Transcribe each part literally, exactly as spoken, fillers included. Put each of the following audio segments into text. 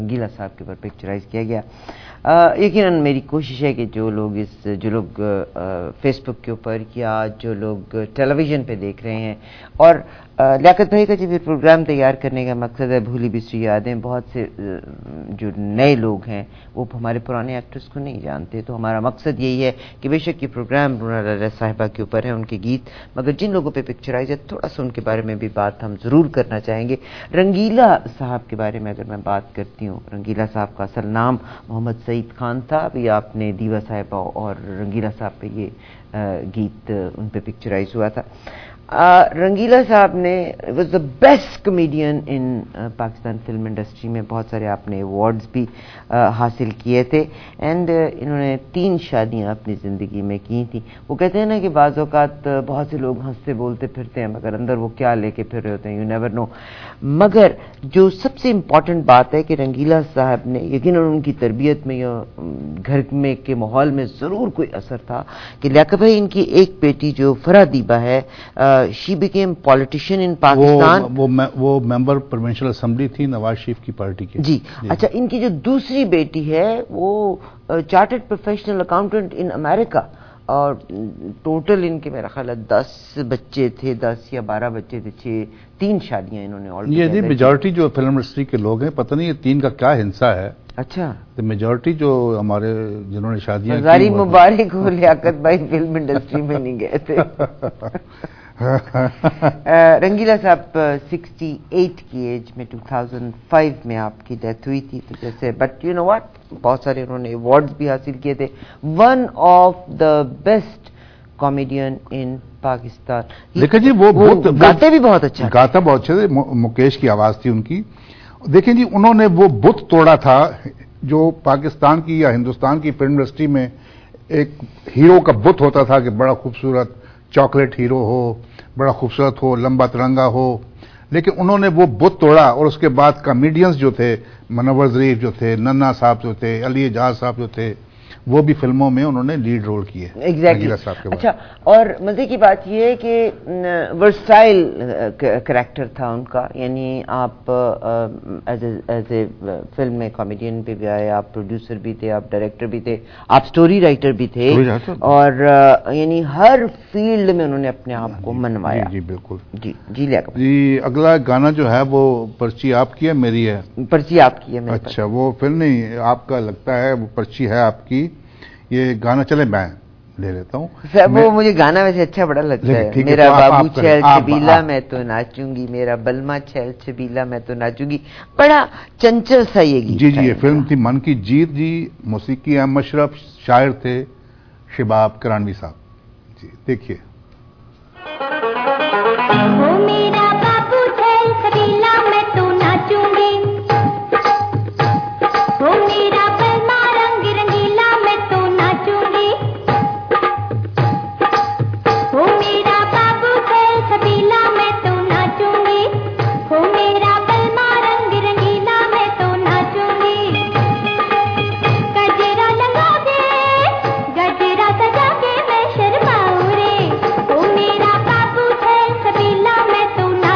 رنگیلا صاحب کے اوپر پکچرائز کیا گیا. یقیناً میری کوشش ہے کہ جو لوگ اس جو لوگ فیس بک کے اوپر یا جو لوگ ٹیلی ویژن پہ دیکھ رہے ہیں، اور لیاقت بھائی کا جو پروگرام تیار کرنے کا مقصد ہے بھولی بسری یادیں، بہت سے جو نئے لوگ ہیں وہ ہمارے پرانے ایکٹرز کو نہیں جانتے، تو ہمارا مقصد یہی ہے کہ بے شک یہ پروگرام رونا لالا صاحبہ کے اوپر ہے، ان کے گیت، مگر جن لوگوں پہ پکچرائز ہے تھوڑا سا ان کے بارے میں بھی بات ہم ضرور کرنا چاہیں گے. رنگیلا صاحب کے بارے میں اگر میں بات کرتی ہوں، رنگیلا صاحب کا اصل نام محمد سعید خان تھا. ابھی آپ نے دیوا صاحبہ اور رنگیلا صاحب پہ یہ گیت ان پہ پکچرائز ہوا تھا. رنگیلا صاحب نے was the best comedian in Pakistan film industry میں. بہت سارے آپ نے ایوارڈز بھی حاصل کیے تھے، اینڈ انہوں نے تین شادیاں اپنی زندگی میں کی تھیں. وہ کہتے ہیں نا کہ بعض اوقات بہت سے لوگ ہنستے بولتے پھرتے ہیں مگر اندر وہ کیا لے کے پھر رہے ہوتے ہیں، یو نیور نو. مگر جو سب سے امپورٹنٹ بات ہے کہ رنگیلا صاحب نے یقیناً ان کی تربیت میں یا گھر میں کے ماحول میں ضرور کوئی اثر تھا کہ لیاقت بھائی ان کی ایک بیٹی جو فرا دیبا ہے، she became politician in Pakistan. وہ وہ ممبر پروونشل اسمبلی تھی نواز شریف کی پارٹی کی. جی اچھا، ان کی جو دوسری بیٹی ہے وہ chartered professional accountant in America, اور ٹوٹل ان کے میرا خیال ہے دس بچے تھے، دس یا بارہ بچے تھے. چھ تین شادیاں انہوں نے آل یہ دی میجورٹی جو فلم انڈسٹری کے لوگ ہیں، پتہ نہیں یہ تین کا کیا ہنسا ہے. اچھا، میجورٹی جو ہمارے جنہوں نے شادیاں کی، ہزاری مبارک ہو لیاقت بھائی فلم انڈسٹری میں نہیں گئے تھے. رنگیلا صاحب سکسٹی ایٹ کی ایج میں ٹو تھاؤزینڈ فائیو میں آپ کی ڈیتھ ہوئی تھی. تو جیسے بٹ یو نو واٹ، بہت سارے انہوں نے ایوارڈز بھی حاصل کیے تھے. One of the best comedian in Pakistan. دیکھیں جی وہ گاتے بھی بہت اچھا، گاتا بہت اچھا تھے. مکیش کی آواز تھی ان کی. دیکھیں جی انہوں نے وہ بت توڑا تھا جو پاکستان کی یا ہندوستان کی فلم انڈسٹری میں ایک ہیرو کا بت ہوتا تھا کہ بڑا خوبصورت چاکلیٹ ہیرو ہو، بڑا خوبصورت ہو، لمبا ترنگا ہو. لیکن انہوں نے وہ بت توڑا، اور اس کے بعد کامیڈینز جو تھے، منور ظریف جو تھے، ننا صاحب جو تھے، علی اعجاز صاحب جو تھے، وہ بھی فلموں میں انہوں نے لیڈ رول کیے. ایگزیکٹلی. اچھا، اور مزے کی بات یہ ہے کہ ورسٹائل کریکٹر تھا ان کا، یعنی آپ ایز اے فلم میں کامیڈین پہ بھی آئے، آپ پروڈیوسر بھی تھے، آپ ڈائریکٹر بھی تھے، آپ سٹوری رائٹر بھی تھے، اور یعنی ہر فیلڈ میں انہوں نے اپنے آپ کو منوایا. جی بالکل. جی جی لیاقت جی اگلا گانا جو ہے وہ پرچی آپ کی ہے میری ہے؟ پرچی آپ کی ہے. اچھا، وہ پھر نہیں آپ کا لگتا ہے وہ پرچی ہے آپ کی. یہ گانا چلے میں لے لیتا ہوں. وہ مجھے گانا ویسے اچھا بڑا لگتا ہے. میرا بابو چھیل چھبیلا میں تو ناچوں گی، میرا بلما چھیل چھبیلا میں تو ناچوں گی. بڑا چنچل سا یہ گیت. جی جی یہ فلم تھی من کی جیت. جی موسیقی احمد مشرف، شاعر تھے شباب کرانوی صاحب. جی دیکھیے. تو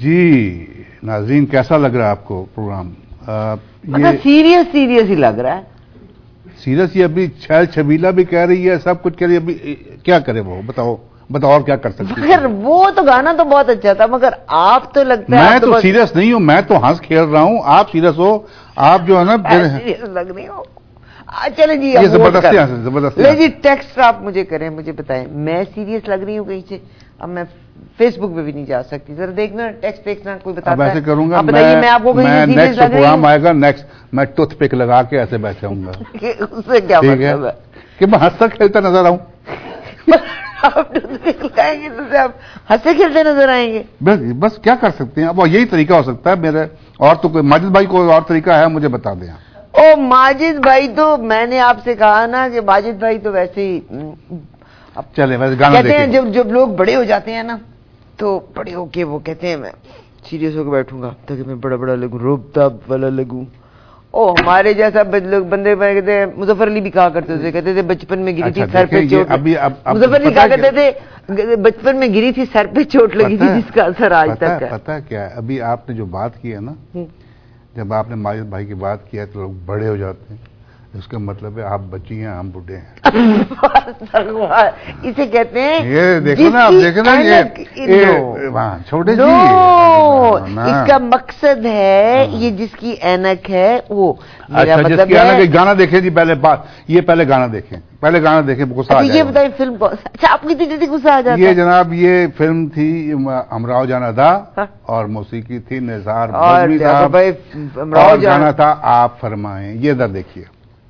جی ناظرین کیسا لگ رہا ہے آپ کو پروگرام؟ مطلب سیریس سیریس ہی لگ رہا ہے. سیریس یہ ابھی چھیل چھبیلا بھی کہہ رہی ہے, سب کچھ کہہ رہی ہے, ابھی کیا کرے وہ؟ بتاؤ بتاؤ اور کیا کر سکتے ہیں؟ مگر وہ تو گانا تو بہت اچھا تھا, مگر آپ تو لگتا ہے میں تو سیریس نہیں ہوں, میں تو ہنس کھیل رہا ہوں, آپ سیریس ہو. آپ جو ہے نا سیریس لگ رہی ہو. چلے جی یہ زبردستی زبردستی لے جی ٹیکسٹ آپ مجھے کریں, مجھے بتائیں میں سیریس لگ رہی ہوں کہیں سے. اب میں فیس بک پہ بھی نہیں جا سکتی, ذرا دیکھنا ٹیکسٹ دیکھنا کوئی بتاتا ہے. اب ایسے کروں گا میں آپ کو میں نیکسٹ پروگرام آئے گا نیکسٹ میں ٹوتھ پک لگا کے ایسے بیٹھے ہوں گا. اس سے کیا مطلب ہے کہ میں ہنستا کھیلتا نظر آؤں. آپ ٹوتھ پک لگائیں گے تو آپ ہنستے کھیلتے نظر آئیں گے. بس کیا کر سکتے ہیں اب, یہی طریقہ ہو سکتا ہے میرے. اور تو کوئی ماجد بھائی کوئی اور طریقہ ہے مجھے بتا دیں. او ماجد بھائی تو میں نے آپ سے کہا نا کہ ماجد بھائی تو ویسے ہی چلے ویسے گانا کہتے ہیں جب جب لوگ بڑے ہو جاتے ہیں نا تو بڑے ہو کے وہ کہتے ہیں میں سیریس ہو کے بیٹھوں گا تاکہ میں بڑا بڑا لگوں, روب تاب والا لگوں. او ہمارے جیسا بندے کہتے ہیں, مظفر علی بھی کہا کرتے تھے, کہتے تھے بچپن میں گری تھی سر پہ چوٹ. مظفر علی کہا کرتے تھے بچپن میں گری تھی سر پہ چوٹ لگی تھی جس کا اثر آج تک ہے. پتہ کیا ہے, ابھی آپ نے جو بات کی ہے نا, جب آپ نے ماجد بھائی کی بات کی ہے تو لوگ بڑے ہو جاتے ہیں, اس کا مطلب ہے آپ بچی ہیں ہم بوڑھے ہیں. اسے کہتے ہیں یہ دیکھو نا, آپ دیکھیں نا یہ وہاں چھوٹے جی, اس کا مقصد ہے یہ جس کی اینک ہے وہ. اچھا جس کی اینک, گانا دیکھیں جی پہلے بات, یہ پہلے گانا دیکھیں, پہلے گانا دیکھیں غصہ آ جائے. یہ بتائیں فلم کو, اچھا آپ کی جلدی غصہ آ جاتا ہے. یہ جناب یہ فلم تھی امراؤ جان ادا اور موسیقی تھی نثار بزمی صاحب, اور گانا تھا آپ فرمائیں. یہ ادھر دیکھیے.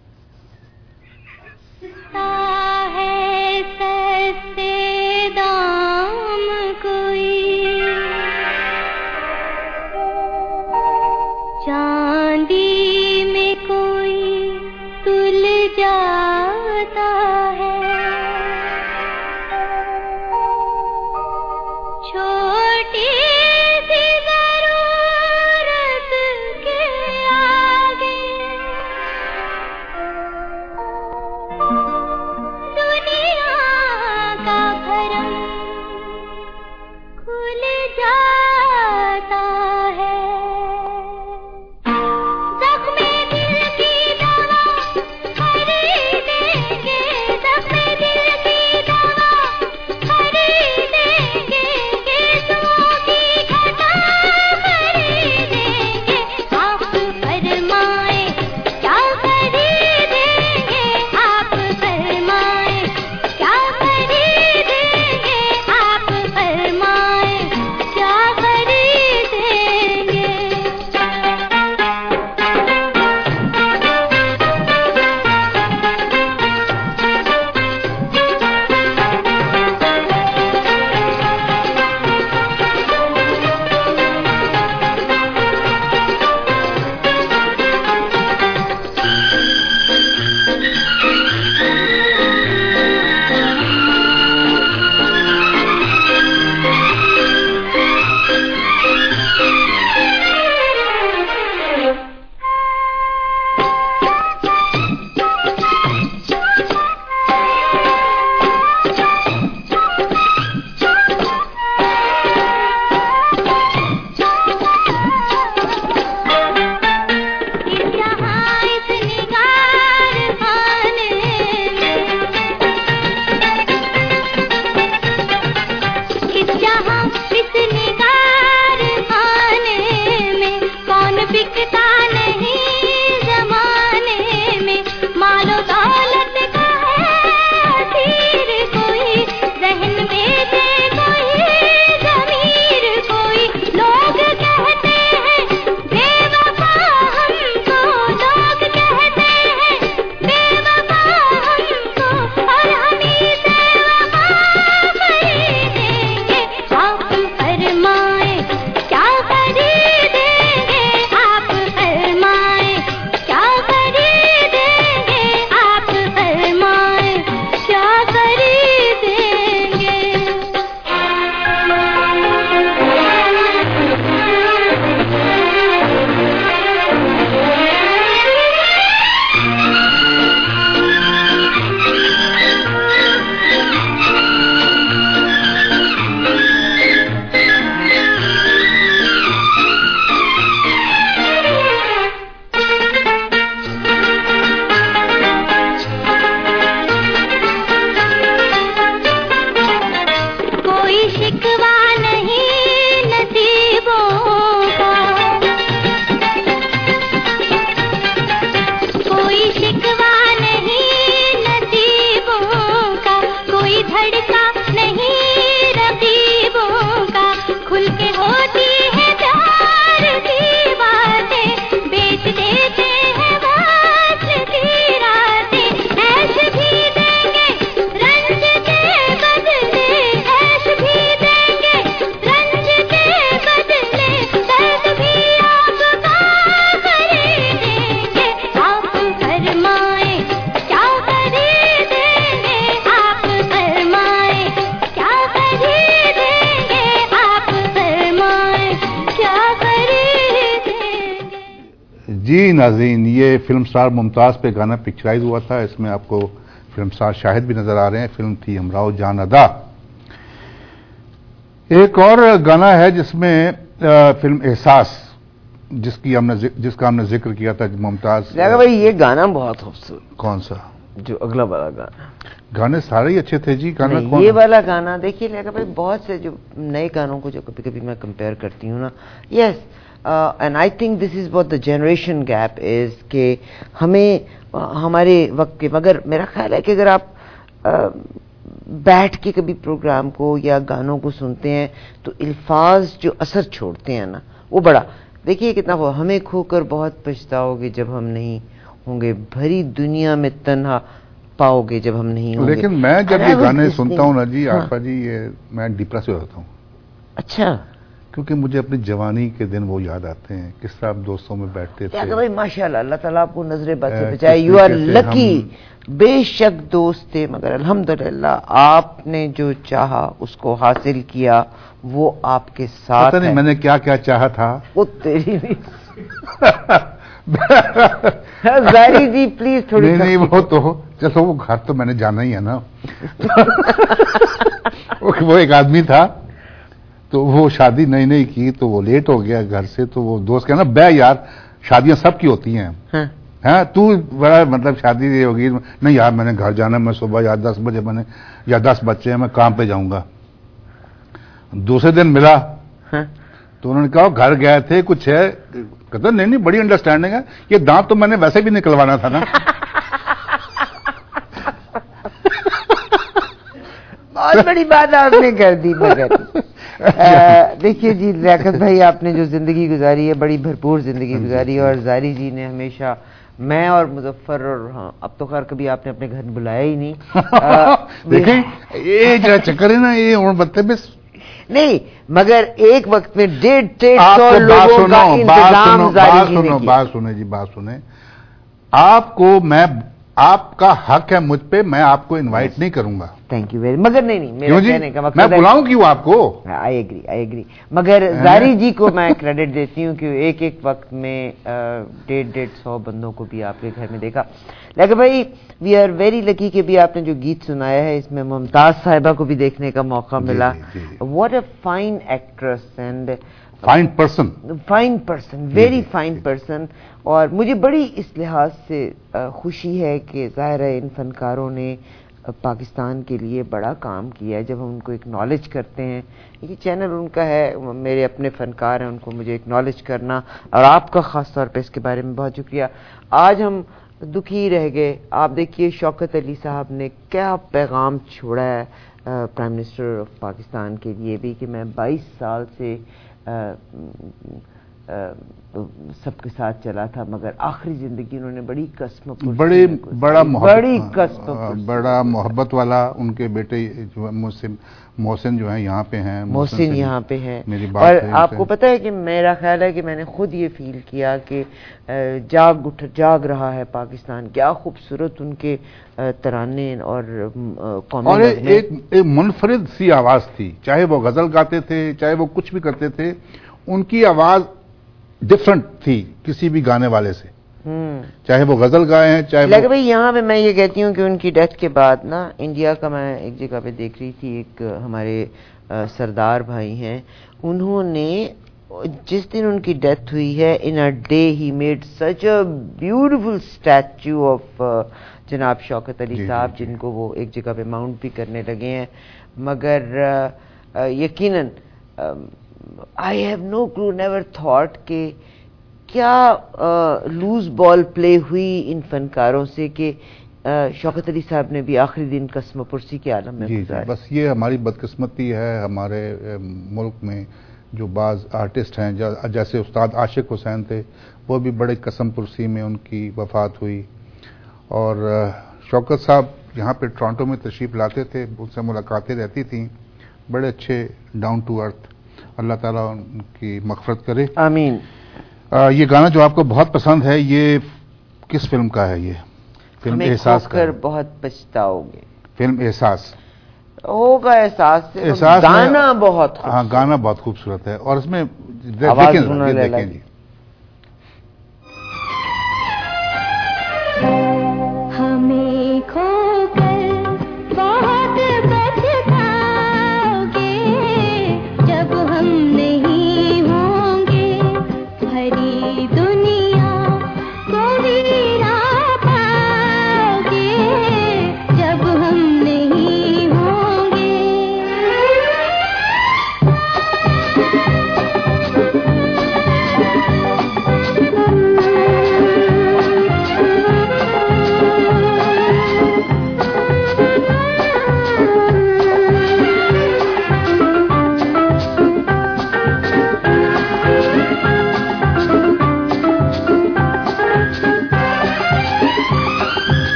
چاندی میں کوئی تل جاتا ہے, چھوٹی سی ضرورت کے آگے جی ناظرین، یہ فلم سٹار ممتاز پہ گانا پکچرائز ہوا تھا. اس میں آپ کو فلم سٹار شاہد بھی نظر آ رہے ہیں. فلم تھی ہمراہ جان ادا. ایک اور گانا ہے جس میں فلم احساس، جس کی ہم نے جس کا ہم نے ذکر کیا تھا ممتاز. بھائی یہ گانا بہت خوبصورت. کون سا؟ جو اگلا والا گانا. گانے سارے ہی اچھے تھے جی. گانا کون؟ یہ والا گانا دیکھیے لیکن بھائی بہت سے جو نئے گانوں کو جو کبھی کبھی میں کمپیئر کرتی ہوں نا، yes and I think this is what the generation gap is, کہ ہمیں ہمارے وقت کے، مگر میرا خیال ہے کہ اگر آپ بیٹھ کے کبھی پروگرام کو یا گانوں کو سنتے ہیں تو الفاظ جو اثر چھوڑتے ہیں نا وہ بڑا، دیکھیے کتنا وہ، ہمیں کھو کر بہت پچھتاؤ گے جب ہم نہیں ہوں گے، بھری دنیا میں تنہا پاؤ گے جب ہم نہیں ہوں گے. لیکن میں جب یہ گانے سنتا ہوں نا جی عارفہ جی، یہ میں ڈپریس ہو جاتا ہوں. اچھا، کیونکہ مجھے اپنی جوانی کے دن وہ یاد آتے ہیں، کس طرح آپ دوستوں میں بیٹھتے تھے. بھائی ماشاءاللہ، اللہ تعالیٰ آپ کو نظر بد سے بچائے. You are lucky. بے شک دوست تھے مگر الحمدللہ آپ نے جو چاہا اس کو حاصل کیا، وہ آپ کے ساتھ پتہ نہیں میں نے کیا کیا چاہا تھا. وہ تیری زاری جی پلیز تھوڑی. نہیں نہیں وہ تو چلو، وہ گھر تو میں نے جانا ہی ہے نا. وہ ایک آدمی تھا تو وہ شادی نئی نئی کی تو وہ لیٹ ہو گیا گھر سے، تو وہ دوست کہنا بے یار شادیاں سب کی ہوتی ہیں، ہاں تو بڑا مطلب شادی ہوگی. نہیں یار میں نے گھر جانا، میں صبح یا دس بجے میں نے یا دس بچے ہیں میں کام پہ جاؤں گا. دوسرے دن ملا تو انہوں نے کہا گھر گئے تھے کچھ ہے، کہتا نہیں نہیں بڑی انڈرسٹینڈنگ ہے، یہ دانت تو میں نے ویسے بھی نکلوانا تھا نا. بہت بڑی بات آپ نے کر دی. مگر دیکھیے جی لیاقت بھائی، آپ نے جو زندگی گزاری ہے بڑی بھرپور زندگی گزاری، اور زاری جی نے ہمیشہ، میں اور مظفر، اور ہاں اب تو خیر کبھی آپ نے اپنے گھر بلایا ہی نہیں. دیکھیں یہ جو چکر ہے نا، یہ اور بدتمیز نہیں، مگر ایک وقت میں ڈیڑھ ڈیڑھ سو لوگوں کا انتظام زاری جی نے کیا. بات سنیں جی، بات سنیں. آپ کو میں، آپ کا حق ہے مجھ پہ، میں آپ کو انوائٹ نہیں کروں گا. تھینک یو ویری، مگر نہیں نہیں میرا کہنے کا مقصد میں بلاؤں کیوں آپ کو. آئی ایگری آئی ایگری مگر زاری جی کو میں کریڈٹ دیتی ہوں کہ ایک ایک وقت میں ڈیڑھ ڈیڑھ سو بندوں کو بھی آپ کے گھر میں دیکھا. لیکن بھائی وی آر ویری لکی کہ بھی آپ نے جو گیت سنایا ہے اس میں ممتاز صاحبہ کو بھی دیکھنے کا موقع ملا. What a fine actress and fine person, fine person, very fine person. اور مجھے بڑی اس لحاظ سے خوشی ہے کہ ظاہر ہے ان فنکاروں نے پاکستان کے لیے بڑا کام کیا ہے. جب ہم ان کو اکنالج کرتے ہیں، یہ چینل ان کا ہے، میرے اپنے فنکار ہیں، ان کو مجھے اکنالج کرنا، اور آپ کا خاص طور پہ اس کے بارے میں بہت شکریہ. آج ہم دکھی رہ گئے. آپ دیکھیے شوکت علی صاحب نے کیا پیغام چھوڑا ہے پرائم منسٹر آف پاکستان کے لیے بھی، کہ میں بائیس سال سے آ, آ, سب کے ساتھ چلا تھا مگر آخری زندگی انہوں نے بڑی قسم بڑی بڑا بڑی قسم بڑا محبت والا. ان کے بیٹے محسن جو ہیں یہاں پہ ہیں، محسن یہاں پہ ہیں. اور آپ کو پتہ ہے کہ میرا خیال ہے کہ میں نے خود یہ فیل کیا کہ جاگ اٹھ جاگ رہا ہے پاکستان. کیا خوبصورت ان کے ترانے اور قومی اور ایک منفرد سی آواز تھی، چاہے وہ غزل گاتے تھے چاہے وہ کچھ بھی کرتے تھے، ان کی آواز ڈفرنٹ تھی کسی بھی گانے والے سے، چاہے وہ غزل گائے ہیں چاہے. لیکن بھائی یہاں پہ میں یہ کہتی ہوں کہ ان کی ڈیتھ کے بعد نا انڈیا کا، میں ایک جگہ پہ دیکھ رہی تھی، ایک ہمارے سردار بھائی ہیں، انہوں نے جس دن ان کی ڈیتھ ہوئی ہے، in a day he made such a beautiful statue of جناب شوکت علی صاحب، جن کو وہ ایک جگہ پہ ماؤنٹ بھی کرنے لگے ہیں. مگر یقیناً I have no clue, never thought کہ کیا لوز بال پلے ہوئی ان فنکاروں سے کہ شوکت علی صاحب نے بھی آخری دن قسم پرسی کے عالم میں گزارے. بس یہ ہماری بدقسمتی ہے ہمارے ملک میں. جو بعض آرٹسٹ ہیں جیسے استاد عاشق حسین تھے، وہ بھی بڑے قسم پرسی میں ان کی وفات ہوئی. اور شوکت صاحب یہاں پہ ٹورانٹو میں تشریف لاتے تھے، ان سے ملاقاتیں رہتی تھیں، بڑے اچھے ڈاؤن ٹو ارتھ. اللہ تعالیٰ ان کی مغفرت کرے، آمین. یہ گانا جو آپ کو بہت پسند ہے، یہ کس فلم کا ہے؟ یہ فلم احساس کا. بہت پچھتاؤ گے. فلم احساس ہوگا. احساس احساس گانا بہت، ہاں گانا بہت خوبصورت ہے. اور اس میں دیکھیں دیکھیں جی.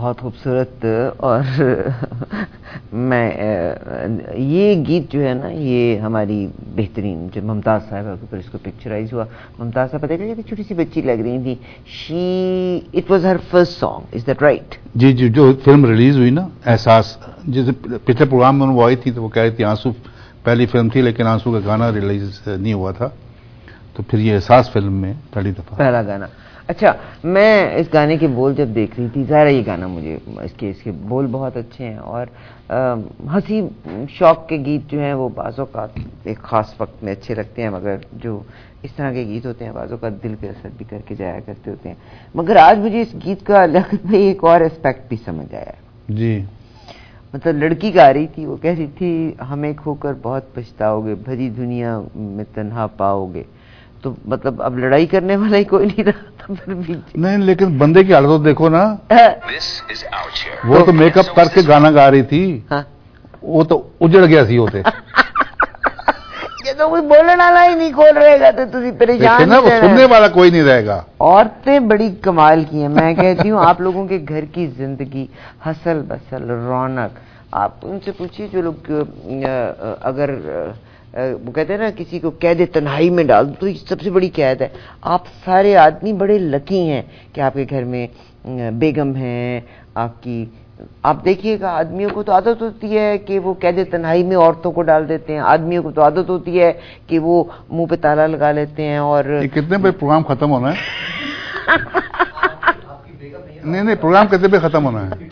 بہت خوبصورت. اور میں یہ گیت جو ہے نا یہ ہماری بہترین جو ممتاز صاحبہ کے اوپر اس کو پکچرائز ہوا. ممتاز صاحب پتہ کہ چھوٹی سی بچی لگ رہی تھی. She it was her first song, is that right? جی جی, جو فلم ریلیز ہوئی نا احساس, جیسے پچھلے پروگرام میں وہ آئی تھی تو وہ کہہ رہی تھی آنسو پہلی فلم تھی لیکن آنسو کا گانا ریلیز نہیں ہوا تھا, تو پھر یہ احساس فلم میں پہلی دفعہ پہلا گانا. اچھا, میں اس گانے کے بول جب دیکھ رہی تھی, ظاہر یہ گانا مجھے اس کے اس کے بول بہت اچھے ہیں, اور ہنسی شوق کے گیت جو ہیں وہ بعض اوقات ایک خاص وقت میں اچھے لگتے ہیں, مگر جو اس طرح کے گیت ہوتے ہیں بعض اوقات دل پہ اثر بھی کر کے جایا کرتے ہوتے ہیں. مگر آج مجھے اس گیت کا لیاقت بھائی ایک اور اسپیکٹ بھی سمجھ آیا. جی, مطلب لڑکی گا رہی تھی, وہ کہہ رہی تھی ہمیں کھو کر بہت پچھتاؤ گے, بھری دنیا میں تنہا پاؤ گے. تو مطلب اب لڑائی کرنے والا ہی کوئی نہیں رہا تھا پھر بھی. نہیں, لیکن بندے کی حالت دیکھو نا, وہ تو میک اپ کر کے گانا گا رہی تھی, وہ تو اجڑ گیا سی ہوتے. یہ تو کوئی بولنے والا ہی نہیں کھول رہے گا تو تجھے پریشان نا, وہ سننے والا کوئی نہیں رہے گا. عورتیں بڑی کمال کی ہیں, میں کہتی ہوں آپ لوگوں کے گھر کی زندگی ہسل بسل رونق. آپ ان سے پوچھیے جو لوگ اگر وہ کہتے ہیں نا کسی کو قید تنہائی میں ڈال دو تو یہ سب سے بڑی قید ہے. آپ سارے آدمی بڑے لکی ہیں کہ آپ کے گھر میں بیگم ہیں آپ کی. آپ دیکھیے گا آدمیوں کو تو عادت ہوتی ہے کہ وہ قید تنہائی میں عورتوں کو ڈال دیتے ہیں, آدمیوں کو تو عادت ہوتی ہے کہ وہ منہ پہ تالا لگا لیتے ہیں. اور کتنے بجے پروگرام ختم ہونا ہے؟ نہیں نہیں, پروگرام کتنے بجے ختم ہونا ہے؟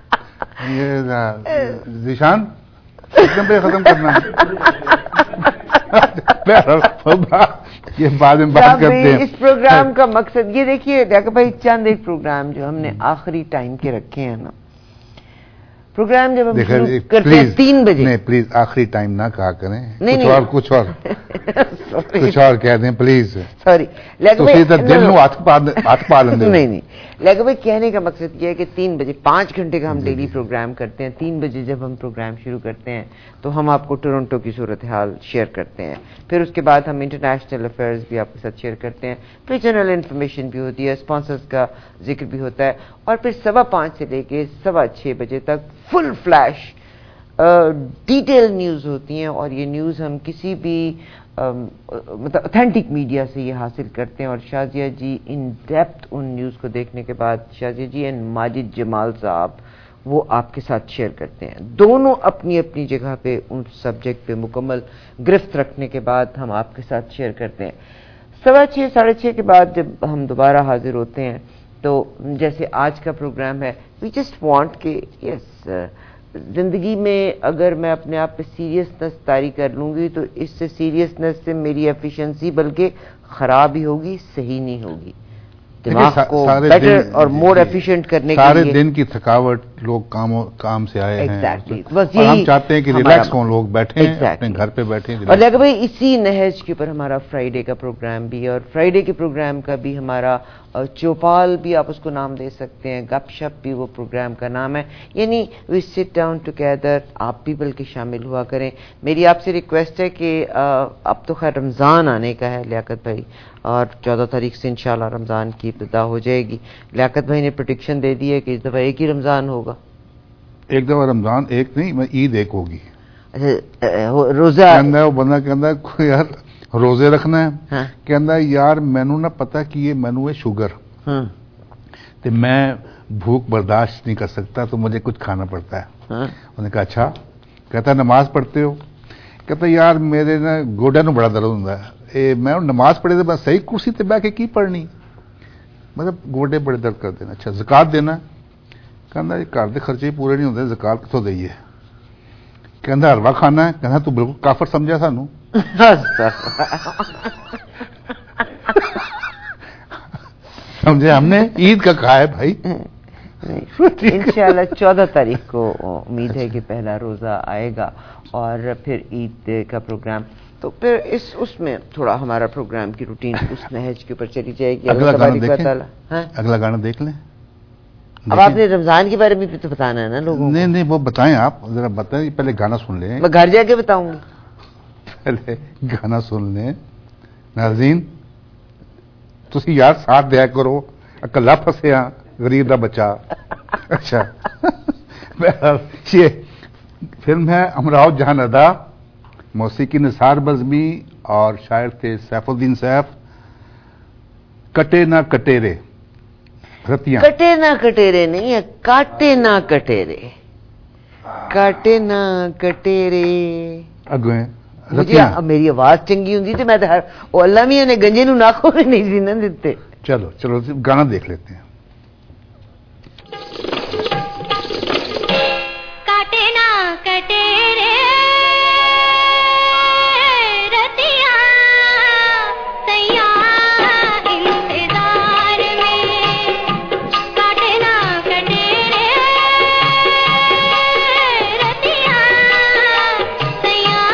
یہ ذیشان کتنے بجے ختم کرنا ہے؟ یہ بعد میں بات کرتے ہیں. اس پروگرام کا مقصد یہ دیکھیے ڈاکٹر بھائی, چند ایک پروگرام جو ہم نے آخری ٹائم کے رکھے ہیں نا, پروگرام جب ہم شروع کرتے ہیں تین بجے. نہیں پلیز آخری ٹائم نہ کہا کریں, کچھ اور کچھ اور کچھ اور کہہ دیں پلیز. سوری دل میں ہاتھ پا لیں. نہیں نہیں, لیکن بھائی کہنے کا مقصد یہ ہے کہ تین بجے پانچ گھنٹے کا ہم ڈیلی پروگرام کرتے ہیں. تین بجے جب ہم پروگرام شروع کرتے ہیں تو ہم آپ کو ٹورنٹو کی صورتحال شیئر کرتے ہیں, پھر اس کے بعد ہم انٹرنیشنل افیئرز بھی آپ کے ساتھ شیئر کرتے ہیں, پھر جنرل انفارمیشن بھی ہوتی ہے, اسپانسرز کا ذکر بھی ہوتا ہے, اور پھر سوا پانچ سے لے کے سوا چھ بجے تک فل فلیش ڈیٹیل نیوز ہوتی ہیں. اور یہ نیوز ہم کسی بھی مطلب اتھینٹک میڈیا سے یہ حاصل کرتے ہیں. اور Shazia ji in depth in news کو دیکھنے کے بعد شازیہ جی اینڈ ماجد جمال صاحب وہ آپ کے ساتھ شیئر کرتے ہیں. دونوں اپنی اپنی جگہ پہ ان سبجیکٹ پہ مکمل گرفت رکھنے کے بعد ہم آپ کے ساتھ شیئر کرتے ہیں. سوا چھ ساڑھے چھ کے بعد جب ہم دوبارہ حاضر ہوتے ہیں تو جیسے آج کا پروگرام ہے, وی جسٹ وانٹ کہ یس زندگی میں اگر میں اپنے آپ پہ سیریسنس طاری کر لوں گی تو اس سے سیریسنس سے میری ایفیشنسی بلکہ خراب ہی ہوگی, صحیح نہیں ہوگی. دماغ کو بیٹر اور مور ایفیشینٹ کرنے کے لیے سارے دن کی تھکاوٹ لوگ کام کام سے آئے ہیں, اور ہم چاہتے ہیں کہ ریلیکس ہوں, لوگ بیٹھیں اپنے گھر پہ بیٹھیں. اور لیکن بھائی اسی نہج کے اوپر ہمارا فرائیڈے کا پروگرام بھی ہے, اور فرائیڈے کے پروگرام کا بھی ہمارا چوپال بھی آپ اس کو نام دے سکتے ہیں, گپ شپ بھی وہ پروگرام کا نام ہے. یعنی وی سٹ ڈاؤن ٹوگیدر, آپ بھی بلکہ شامل ہوا کریں. میری آپ سے ریکویسٹ ہے کہ اب تو خیر رمضان آنے کا ہے لیاقت بھائی, اور چودہ تاریخ سے انشاءاللہ رمضان کی ابتدا ہو جائے گی. لیاقت بھائی نے پریڈکشن دے دی ہے کہ اس دفعہ ایک ہی رمضان ہوگا. ایک دفعہ رمضان ایک نہیں, میں عید ایک ہوگی. اچھا روزہ وہ بندہ کہتا ہے یار روزے رکھنا ہے, کہتا ہے یار مینو نہ پتا کہ یہ مینو ہے شوگر, تو میں بھوک برداشت نہیں کر سکتا تو مجھے کچھ کھانا پڑتا ہے. انہوں نے کہا اچھا, کہتا ہے نماز پڑھتے ہو, کہتا ہے یار میرے نا گوڈے نو بڑا درد ہوتا ہے, میں نماز پڑھے تو میں صحیح کرسی تے بہ کے کی پڑھنی, مطلب گوڈے بڑے درد کر دینا. اچھا زکات دینا, کہنا یہ گھر کے خرچے پورے نہیں ہوتے, زکات کتوں دئیے. کہنا حلوہ کھانا ہے, کہنا تو بالکل کافر سمجھا سانو. سمجھے, ہم نے عید کا کہا ہے بھائی. انشاءاللہ چودہ تاریخ کو امید ہے کہ پہلا روزہ آئے گا, اور پھر عید کا پروگرام, تو پھر اس اس میں تھوڑا ہمارا پروگرام کی روٹین اس نہج کے اوپر چلی جائے گی. اگلا گانا دیکھیں, اگلا گانا دیکھ لیں. اب آپ نے رمضان کے بارے میں بھی تو بتانا ہے نا لوگوں کو. نہیں نہیں وہ بتائیں, آپ ذرا بتائیں, پہلے گانا سن لیں. میں گھر جا کے بتاؤں گی. پہلے گانا سن لیں. ناظرین تسی یار ساتھ دیا کرو, اکلا پھسیا غریب دا بچہ. اچھا یہ فلم ہے امراؤ جہاں ادا، موسیقی نثار بزمی اور شاعر تھے سیف الدین سیف. کٹے نہ کٹیرے رتیاں. کٹے نہ کٹیرے نہیں ہے، کاٹے نہ کٹیرے. کاٹے نہ کٹیرے اگویں مجھے میری آواز چنگی ہوں تو میں تو ہر وہ اللہ میاں نے گنجے نو ناکھو نہیں سی نہ دیتے. چلو چلو گانا دیکھ لیتے ہیں. کاٹے نہ کٹیرے رتیاں سیاں انتظار میں، کاٹے نہ کٹیرے رتیاں سیاں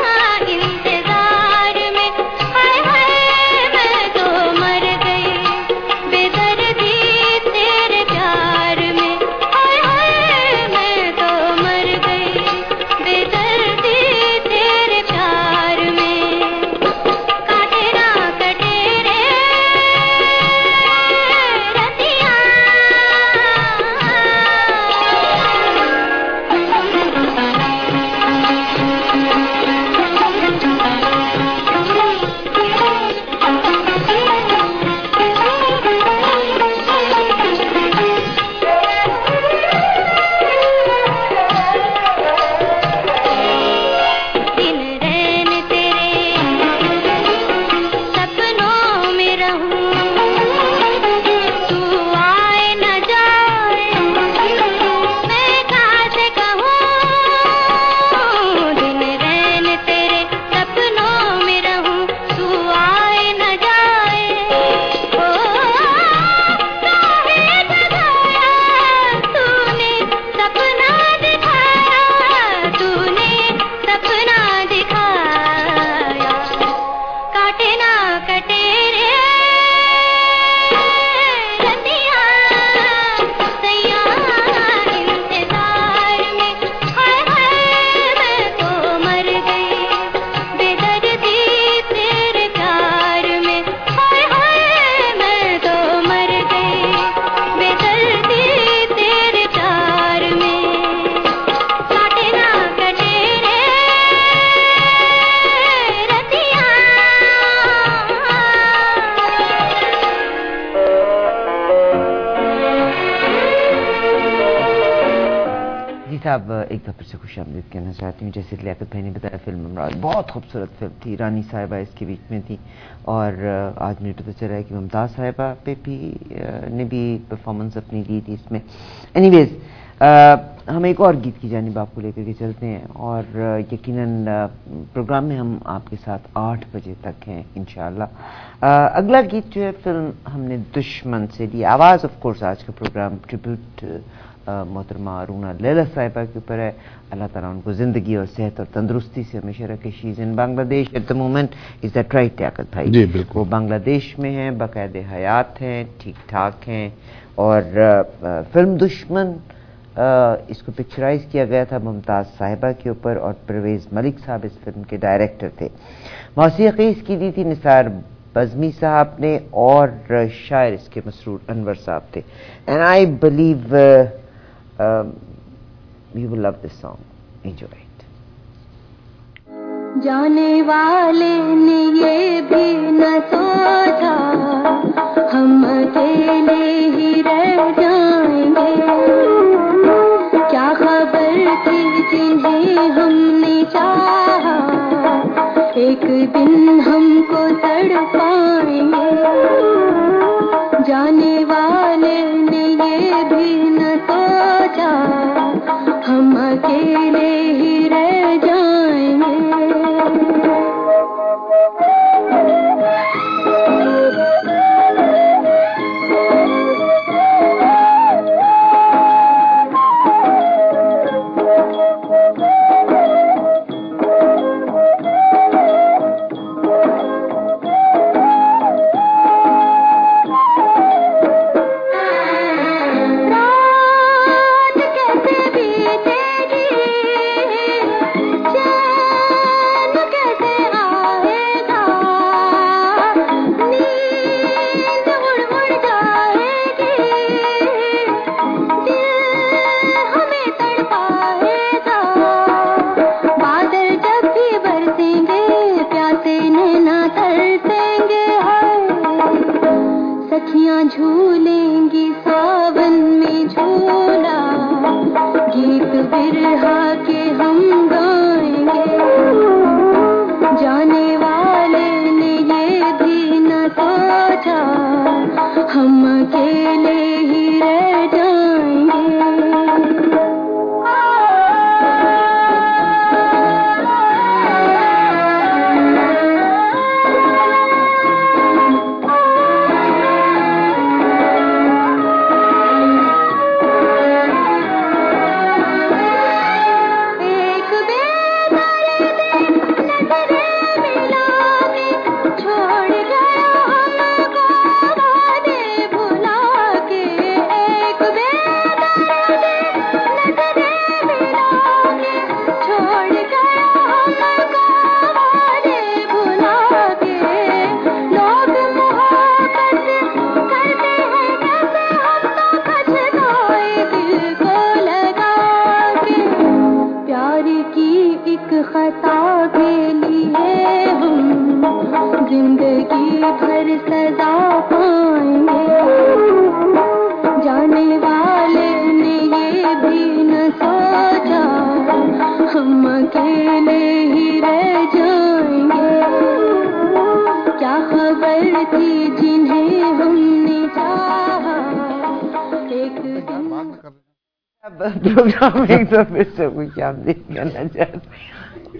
انتظار میں. ہائے ہائے میں تو مر گئی بے دردی تیرے پیار میں. ہائے ہائے میں تو مر گئی بے دردی تیرے پیار میں. کاٹے نہ کٹیرے رتیاں. دن رین تیرے سپنوں میں رہوں، تو آئے نہ جائے میں کہاں سے کہوں. دن رین تیرے سپنوں میں رہوں، تو آئے نہ جائے. او کاہے جگایا تو نے سپنا دکھایا، تو نے سپنا دکھایا. کاٹے نہ کٹیرے رتیاں سیاں انتظار میں. ہائے ہائے میں تو مر گئی بے دردی تیرے پیار میں. ہائے ہائے میں تو مر گئی بے دردی تیرے پیار میں. کاٹے نہ کٹیرے رتیاں. جی صاحب ایک دفعہ سے خوش آمدید کہنا چاہتی ہوں. جیسے لیاقت بھائی نے بتایا فلم امراؤ بہت خوبصورت فلم تھی. رانی صاحبہ اس کے بیچ میں تھی اور آج مجھے پتہ چلا ہے کہ ممتاز صاحبہ پہ بھی نے بھی پرفارمنس اپنی دی تھی اس میں. اینی ویز ہم ایک اور گیت کی جانب آپ کو لے کر کے چلتے ہیں اور یقیناً پروگرام میں ہم آپ کے ساتھ آٹھ بجے تک ہیں انشاءاللہ. اگلا گیت جو ہے فلم ہم نے دشمن سے لی. آواز آف کورس آج کا پروگرام ٹریبیوٹ محترمہ ارونا لیلا صاحبہ کے اوپر ہے. اللہ تعالیٰ ان کو زندگی اور صحت اور تندرستی سے ہمیشہ رکھے. شی از in Bangladesh at the moment. Is that right Liaquat بھائی؟ جی بالکل. وہ بنگلہ دیش میں ہیں، باقاعد حیات ہیں، ٹھیک ٹھاک ہیں. اور فلم دشمن اس کو پکچرائز کیا گیا تھا ممتاز صاحبہ کے اوپر اور پرویز ملک صاحب اس فلم کے ڈائریکٹر تھے. موسیقی اس کی دی تھی نثار بزمی صاحب نے اور شاعر اس کے مسرور انور صاحب تھے. And I believe you will love this song. Enjoy it. جانے والے نے یہ بھی نہ سوچا ہم اکیلے ہی رہ جائیں گے. کیا خبر تھی جنہیں ہم نے چاہا ایک دن ہم کو تڑپائیں گے. جانے والے نے یہ بھی نہ سوچا ہم اکیلے ہی رہ جائیں گے. गीत बिरहा के हम गाएंगे, जाने वाले ने ये भी न सोचा हम अकेले ही रह जाएंगे। प्रोग्राम एक तो फिर से कुछ आमदीद करना चाहते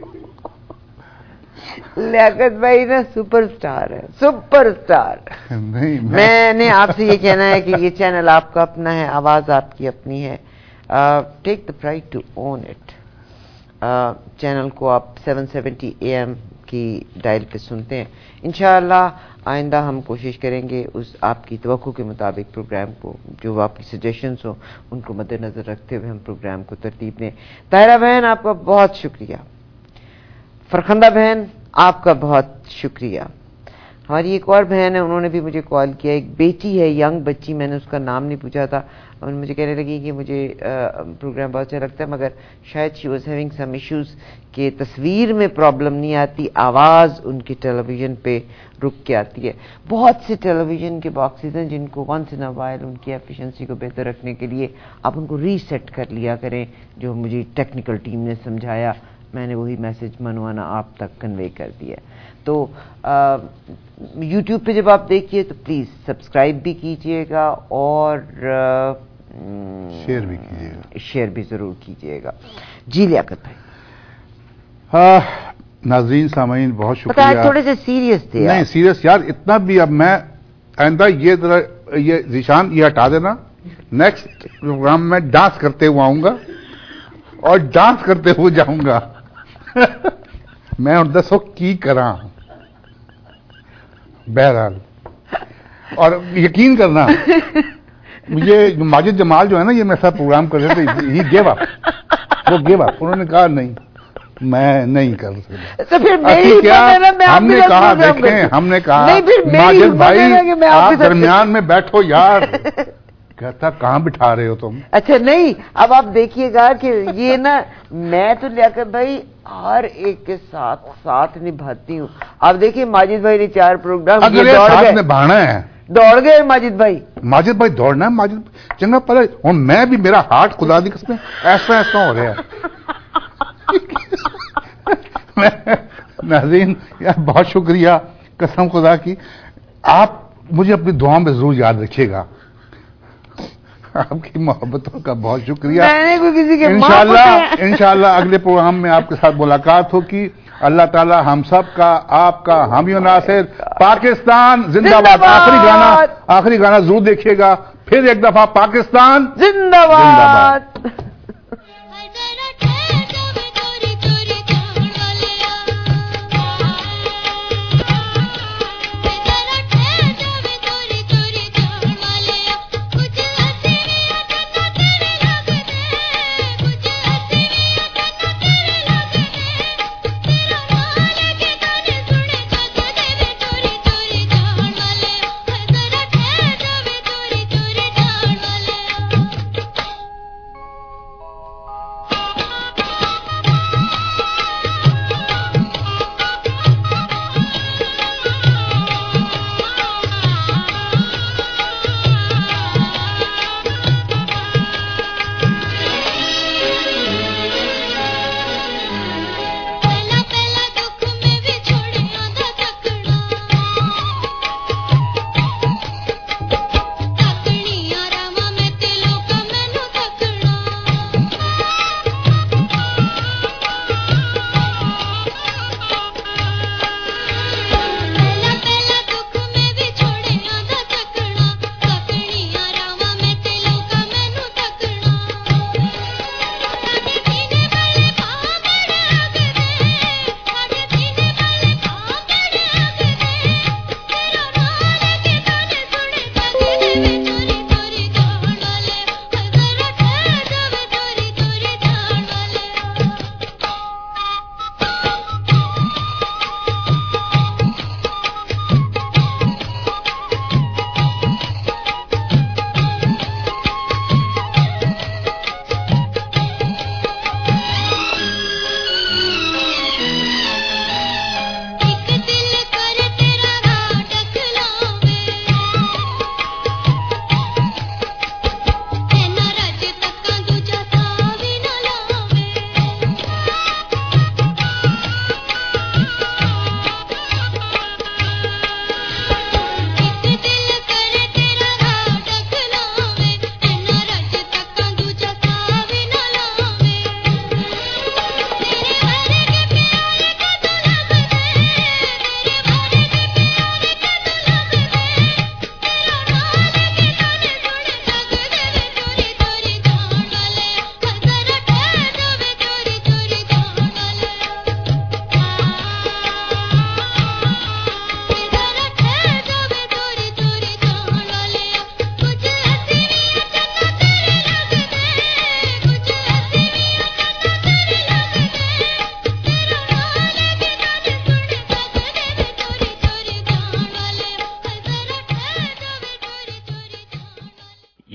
लियाकत भाई ना सुपरस्टार है, सुपरस्टार। नहीं मैं... मैंने आपसे ये कहना है कि ये चैनल आपका अपना है, आवाज आपकी अपनी है। Take the pride to own it. Channel को आप सेवन सेवेंटी ए एम की डायल पे सुनते हैं। इंशाअल्लाह आइंदा हम कोशिश करेंगे उस आपकी तवक्को के मुताबिक प्रोग्राम को, जो आपकी सजेशंस हो उनको मद्देनजर रखते हुए हम प्रोग्राम को तरतीब दें। ताहिरा बहन आपका बहुत शुक्रिया, फरखंदा बहन आपका बहुत शुक्रिया। हमारी एक और बहन है, उन्होंने भी मुझे कॉल किया, एक बेटी है, यंग बच्ची, मैंने उसका नाम नहीं पूछा था, और मुझे कहने लगी कि मुझे प्रोग्राम बहुत अच्छा लगता है मगर शायद she was having some issues कि तस्वीर में प्रॉब्लम नहीं आती, आवाज़ उनकी टेलीविज़न पे रुक के आती है। बहुत से टेलीविज़न के बॉक्सेस हैं जिनको वंस इन अ वाइल उनकी एफिशिएंसी को बेहतर रखने के लिए आप उनको रीसेट कर लिया करें, जो मुझे टेक्निकल टीम ने समझाया। मैंने वही मैसेज मनवाना आप तक कन्वे कर दिया। तो यूट्यूब पे जब आप देखिए तो प्लीज़ सब्सक्राइब भी कीजिएगा और शेयर भी कीजिएगा, शेयर भी ज़रूर कीजिएगा। जी लियाकत भाई। हाँ नाज़रीन सामीन बहुत शुक्रिया। थोड़े से सीरियस थे। नहीं सीरियस यार इतना भी, अब मैं आइंदा ये जरा ये निशान ये हटा देना, नेक्स्ट प्रोग्राम में डांस करते हुए आऊंगा और डांस करते हुए जाऊंगा। मैं और दसो की करा बहरहाल। और यकीन करना मुझे माजिद जमाल जो है ना, ये मेरे साथ प्रोग्राम कर रहे थे, ही गेव अप, वो गेव अप, उन्होंने कहा नहीं मैं नहीं कर सकता। तो फिर मेरी क्या हमने कहा, देखें हमने कहा माजिद भाई आप दरमियान में बैठो यार। कहता कहाँ बिठा रहे हो तुम? अच्छा नहीं, अब आप देखिएगा कि ये ना मैं तो लियाकत भाई हर एक के साथ साथ निभाती हूँ। आप देखिए माजिद भाई ने चार प्रोग्राम अगर साथ निभाना है, दौड़ गए माजिद भाई। माजिद भाई दौड़ना है, माजिद चंगा पर और मैं भी, मेरा हार्ट खुदा दी कसम ऐसा ऐसा हो रहा है। नाज़रीन यार बहुत शुक्रिया कसम खुदा की, आप मुझे अपनी दुआओं में जरूर याद रखिएगा। आपकी मोहब्बतों का बहुत शुक्रिया। मैंने कोई किसी के इंशाल्लाह इंशाल्लाह अगले प्रोग्राम में आपके साथ मुलाकात होगी। अल्लाह ताला हम सब का, आपका, हामी और नासिर। पाकिस्तान जिंदाबाद। आखिरी गाना आखिरी गाना जरूर देखिएगा, फिर एक दफा पाकिस्तान जिंदाबाद।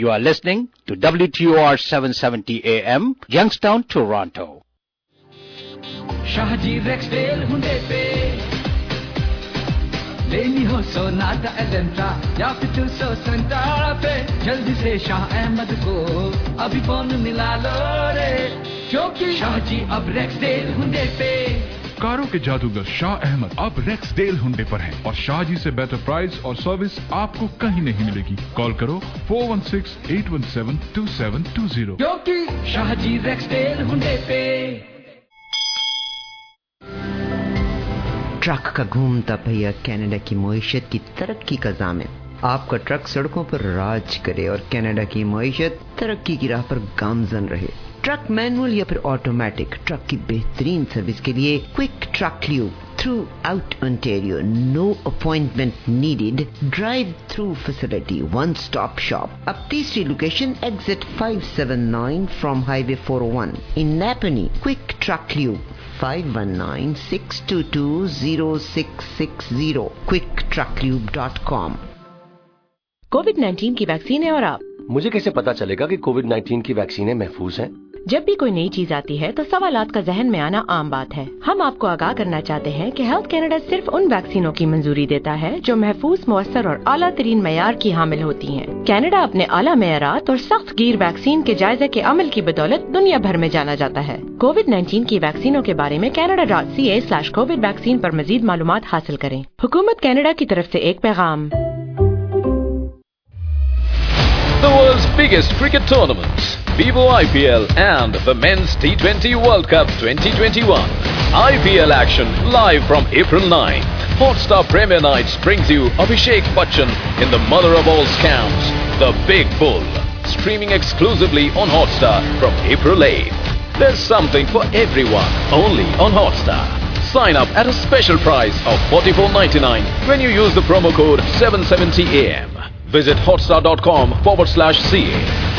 You are listening to W T O R seven seventy A M, Youngstown, Toronto. Shahaji रेक्सडेल Hunde पे लेनी हो सोनाटा एलेंट्रा या फिर टू सौ संतारा पे जल्दी से शाह अहमद को अभी फोन मिला लो रे क्योंकि शाहजी अब रेक्सडेल हुंडे पे। कारों के जादूगर शाह अहमद अब रेक्सडेल हुंडे पर हैं और शाहजी से बेहतर प्राइस और सर्विस आपको कहीं नहीं मिलेगी। कॉल करो four one six eight one seven two seven two zero क्योंकि शाहजी रेक्सडेल हुंडे पे। ट्रक का घूमता पहिया कनाडा की मईशत की तरक्की का ज़ामिन। आपका ट्रक सड़कों पर राज करे और कनाडा की मईशत तरक्की की राह पर गामजन रहे। ट्रक मैनुअल या फिर ऑटोमेटिक, ट्रक की बेहतरीन सर्विस के लिए quick truck lube throughout Ontario, no appointment needed, drive through facility, one stop shop. अब तीसरी location exit five seven nine from highway four o one in Nepean. Quick truck lube five one nine six two two zero six six zero, quick truck lube dot com. COVID nineteen की vaccine है और आप? मुझे कैसे पता चलेगा कि Covid nineteen की वैक्सीनें महफूज हैं? जब भी कोई नई चीज आती है तो सवालात का जहन में आना आम बात है। हम आपको आगाह करना चाहते हैं कि हेल्थ कैनेडा सिर्फ उन वैक्सीनों की मंजूरी देता है जो महफूज, मुअस्सर और आला तरीन मयार की हामिल होती हैं। कैनेडा अपने आला मयारात और सख्त गिर वैक्सीन के जायजे के अमल की बदौलत दुनिया भर में जाना जाता है। कोविड नाइन्टीन की वैक्सीनों के बारे में Canada dot C A slash COVID vaccine पर मजीद मालूमात हासिल करें। हुकूमत कैनेडा की तरफ से एक पैगाम। The world's biggest cricket tournaments, Vivo I P L and the Men's T twenty World Cup twenty twenty-one. I P L action live from April ninth. Hotstar Premier Nights brings you Abhishek Bachchan in the mother of all scams, The Big Bull. Streaming exclusively on Hotstar from April eighth. There's something for everyone, only on Hotstar. Sign up at a special price of forty-four ninety-nine when you use the promo code seven seventy A M. Visit hotstar.com forward slash CA.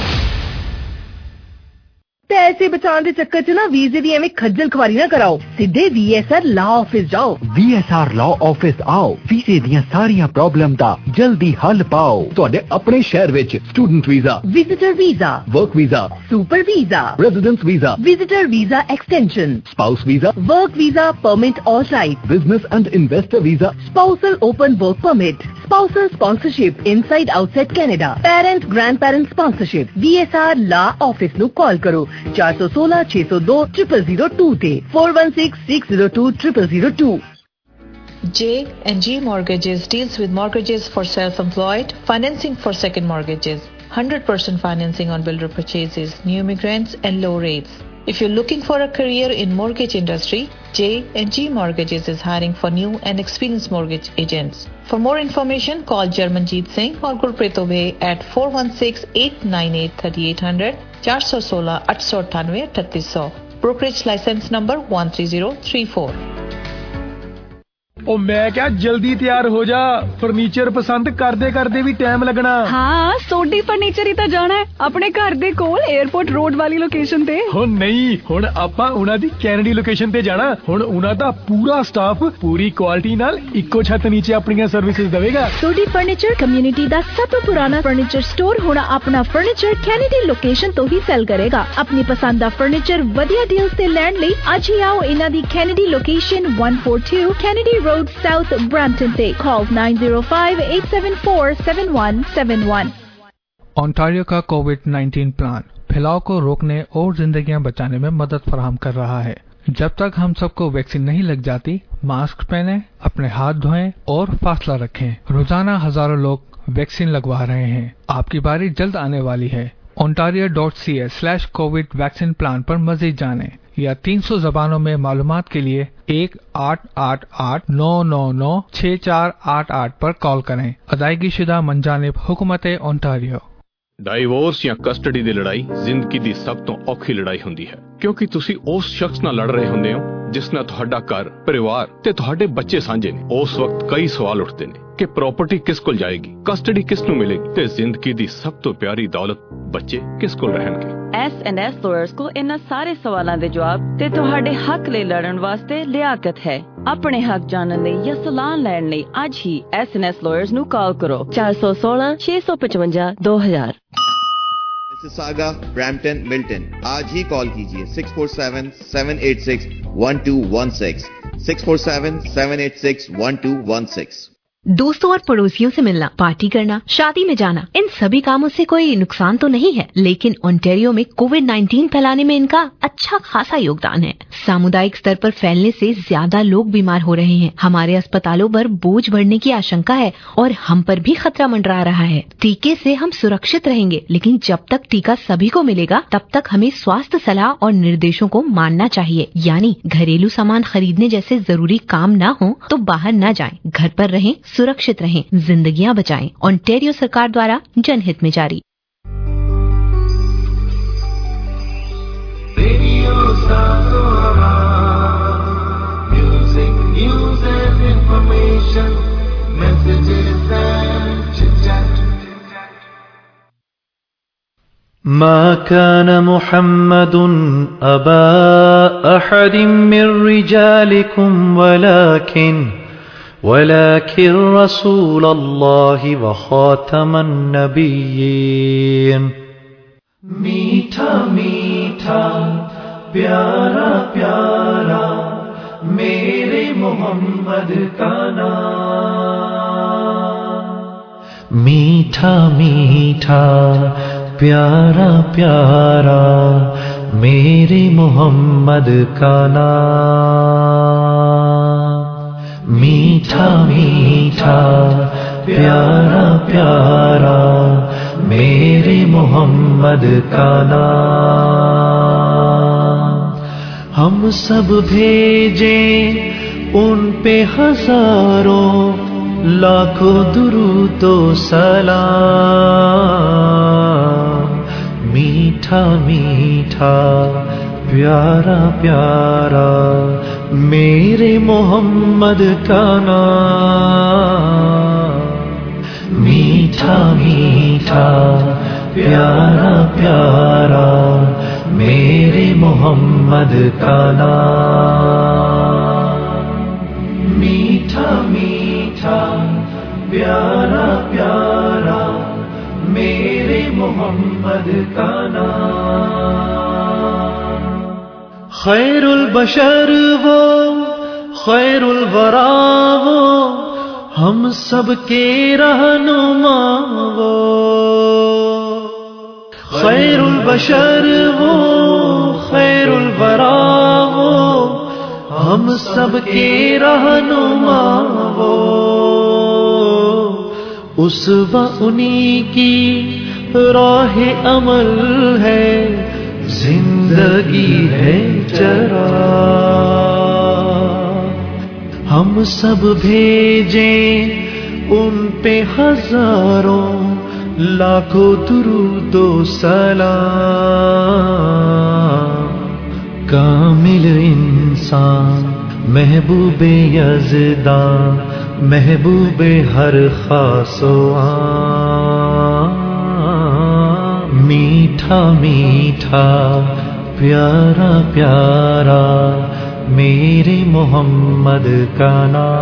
पैसे बचाने के चक्कर च ना वीजे दी एवें खज्जल खुआरी ना कराओ, सीधे V S R law office जाओ। V S R law office आओ, वीजे ਦੀਆਂ ਸਾਰੀਆਂ ਪ੍ਰੋਬਲਮ ਦਾ ਜਲਦੀ ਹੱਲ ਪਾਓ। ਤੁਹਾਡੇ ਆਪਣੇ ਸ਼ਹਿਰ ਵਿੱਚ student visa, visitor visa, work visa, super visa, residence visa, visitor visa extension, spouse visa, work visa permit or right, business and investor visa, spousal open work permit, spousal sponsorship inside outside Canada, parent grandparent sponsorship। V S R Law Office ਨੂੰ call ਕਰੋ four one six six zero two zero zero zero two ਤੇ four one six six zero two zero zero zero two। J and G Mortgages deals with mortgages for self-employed, financing for second mortgages, one hundred percent financing on builder purchases, new immigrants and low rates. If you're looking for a career in mortgage industry, J and G Mortgages is hiring for new and experienced mortgage agents. For more information, call Jarmanjeet Singh or Gurpreet Obey at four one six eight nine eight three eight zero zero, four one six eight eight nine eight three zero zero. Brokerage license number one three zero three four. ਉਹ ਮੈਂ ਕਿਹਾ ਜਲਦੀ ਤਿਆਰ ਹੋ ਜਾ, furniture ਪਸੰਦ ਕਰਦੇ ਕਰਦੇ ਵੀ ਟਾਈਮ ਲੱਗਣਾ। ਹਾਂ, ਸੋਡੀ ਫਰਨੀਚਰ ਹੀ ਤਾਂ ਜਾਣਾ ਹੈ ਆਪਣੇ ਘਰ ਦੇ ਕੋਲ 에어ਪੋਰਟ ਰੋਡ ਵਾਲੀ ਲੋਕੇਸ਼ਨ ਤੇ। ਹੋ ਨਹੀਂ, ਹੁਣ ਆਪਾਂ ਉਹਨਾਂ ਦੀ ਕੈਨੇਡੀ ਲੋਕੇਸ਼ਨ ਤੇ ਜਾਣਾ। ਹੁਣ ਉਹਨਾਂ ਦਾ ਪੂਰਾ ਸਟਾਫ ਪੂਰੀ ਕੁਆਲਿਟੀ ਨਾਲ ਇੱਕੋ ਛੱਤ ਨੀਚੇ ਆਪਣੀਆਂ ਸਰਵਿਸਿਜ਼ ਦੇਵੇਗਾ। ਸੋਡੀ ਫਰਨੀਚਰ ਕਮਿਊਨਿਟੀ ਦਾ ਸਭ ਤੋਂ ਪੁਰਾਣਾ ਫਰਨੀਚਰ ਸਟੋਰ ਹੁਣ ਆਪਣਾ ਫਰਨੀਚਰ ਕੈਨੇਡੀ ਲੋਕੇਸ਼ਨ ਤੋਂ ਹੀ ਸੈਲ ਕਰੇਗਾ। ਆਪਣੀ ਪਸੰਦ ਦਾ ਫਰਨੀਚਰ ਵਧੀਆ ਡੀਲਸ ਤੇ ਲੈਣ ਲਈ ਅੱਜ ਹੀ ਆਓ ਇਹਨਾਂ ਦੀ Kennedy location one forty-two Kennedy Road South Brampton Day. Call nine zero five eight seven four seven one seven one. Ontario का कोविड नाइन्टीन प्लान फैलाव को रोकने और जिंदगियां बचाने में मदद फराहम कर रहा है। जब तक हम सबको वैक्सीन नहीं लग जाती, मास्क पहने, अपने हाथ धोएं और फासला रखें। रोजाना हजारों लोग वैक्सीन लगवा रहे हैं। आपकी बारी जल्द आने वाली है। Ontario dot C A slash COVID vaccine plan पर मजीद जानें या तीन सौ जबानों में मालूमात के लिए एक आठ आठ आठ नौ नौ नौ छह चार आठ आठ पर कॉल करें। अदायगी शुदा मंजानिब हुकूमत ओंटारियो। ਡਾਈਵੋਰਸ ਜਾਂ ਕਸਟਡੀ ਦੀ ਲੜਾਈ ਜ਼ਿੰਦਗੀ ਦੀ ਸਭ ਤੋਂ ਔਖੀ ਲੜਾਈ ਹੁੰਦੀ ਹੈ, ਕਿਉਂਕਿ ਤੁਸੀਂ ਉਸ ਸ਼ਖਸ ਨਾਲ ਲੜ ਰਹੇ ਹੁੰਦੇ ਹੋ ਜਿਸ ਨਾਲ ਤੁਹਾਡਾ ਘਰ, ਪਰਿਵਾਰ ਤੇ ਤੁਹਾਡੇ ਬੱਚੇ ਸਾਂਝੇ ਨੇ। ਉਸ ਵਕਤ ਕਈ ਸਵਾਲ ਉੱਠਦੇ ਨੇ ਕਿ ਪ੍ਰਾਪਰਟੀ ਕਿਸ ਕੋਲ ਜਾਏਗੀ, ਕਸਟਡੀ ਕਿਸ ਨੂੰ ਮਿਲੇਗੀ ਤੇ ਜ਼ਿੰਦਗੀ ਦੀ ਸਭ ਤੋਂ ਪਿਆਰੀ ਦੌਲਤ ਬੱਚੇ ਕਿਸ ਕੋਲ ਰਹਿਣਗੇ। ਐਸ ਐਂਡ ਐਸ ਲਾਇਰਸ ਕੋਲ ਇਹਨਾਂ ਸਾਰੇ ਸਵਾਲਾਂ ਦੇ ਜਵਾਬ ਤੇ ਤੁਹਾਡੇ ਹੱਕ ਲਈ ਲੜਨ ਵਾਸਤੇ ਲਿਆਕਤ ਹੈ। ਆਪਣੇ ਹੱਕ ਜਾਣਨ ਲਈ ਜਾਂ ਸਲਾਹ ਲੈਣ ਲਈ ਅੱਜ ਹੀ ਐਸ ਐਂਡ ਐਸ ਲਾਇਰਸ ਨੂੰ ਕਾਲ ਕਰੋ four one six six five five two thousand। Mississauga, Brampton, Milton. آج ہی کال کیجیے six four seven seven eight six one two one six six four seven seven eight six one two one six. دوستوں اور پڑوسیوں سے ملنا، party کرنا، شادی میں جانا، ان سبھی کاموں سے کوئی نقصان تو نہیں ہے، لیکن اونٹیریو میں کووڈ نائنٹین پھیلانے میں ان کا اچھا خاصا یوگدان ہے. سامودائک سطر پر پھیلنے سے زیادہ لوگ بیمار ہو رہے ہیں. ہمارے اسپتالوں پر بوجھ بڑھنے کی آشنکا ہے اور ہم پر بھی خطرہ منڈرا رہا ہے. ٹیکے سے ہم سرکشت رہیں گے، لیکن جب تک ٹیکہ سبھی کو ملے گا تب تک ہمیں سواستھ صلاح اور نردیشوں کو ماننا چاہیے. یعنی گھریلو سامان خریدنے جیسے ضروری کام نہ ہوں تو باہر نہ جائیں، گھر پر رہیں، سرکشت رہیں، زندگیاں بچائیں. اونٹیریو سرکار دوارا جن ہت میں جاری. ما كان محمد أبا أحد من رجالكم ولكن ولكن رسول الله وخاتم النبيين. میٹھا میٹھا پیارا پیارا میرے محمد کا نام. میٹھا میٹھا پیارا پیارا میرے محمد کا نام. میٹھا میٹھا پیارا پیارا میرے محمد کا نام. ہم سب بھیجیں ان پہ ہزاروں لاکھوں درود و سلام. میٹھا میٹھا پیارا پیارا میرے محمد کا نام. میٹھا میٹھا پیارا پیارا میرے محمد کا نام. میٹھا میٹھا پیارا پیارا میرے محمد کا نام. خیر البشر وہ خیر الورا وہ ہم سب کے رہنما وہ. خیر البشر وہ خیر الورا وہ ہم سب کے رہنما وہ. اسوہ انہی کی راہ عمل ہے، زندگی ہے چراغ. ہم سب بھیجیں ان پہ ہزاروں لاکھوں درود و سلام. کامل انسان محبوب یزداں محبوب ہر خاص و عام. میٹھا میٹھا پیارا پیارا میرے محمد کا